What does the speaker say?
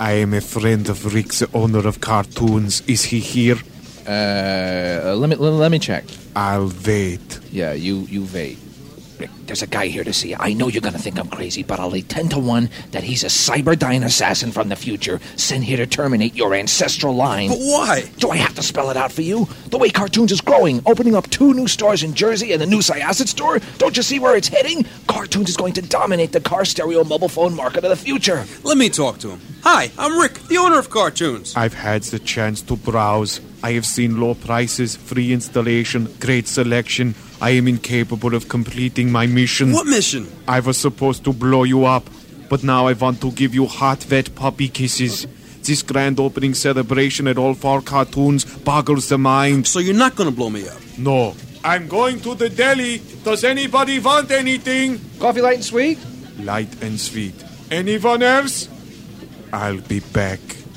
I am a friend of Rick, the owner of cartoons. Is he here? Let me check. I'll wait. Yeah, you wait. Rick, there's a guy here to see you. I know you're going to think I'm crazy, but I'll lay 10 to 1 that he's a Cyberdyne assassin from the future, sent here to terminate your ancestral line. But why? Do I have to spell it out for you? The way Cartoons is growing, opening up 2 new stores in Jersey and the new Syosset store. Don't you see where it's heading? Cartoons is going to dominate the car stereo mobile phone market of the future. Let me talk to him. Hi, I'm Rick, the owner of Cartoons. I've had the chance to browse. I have seen low prices, free installation, great selection. I am incapable of completing my mission. What mission? I was supposed to blow you up, but now I want to give you hot, wet puppy kisses. This grand opening celebration at All 4 Cartoons boggles the mind. So you're not going to blow me up? No. I'm going to the deli. Does anybody want anything? Coffee light and sweet? Light and sweet. Anyone else? I'll be back.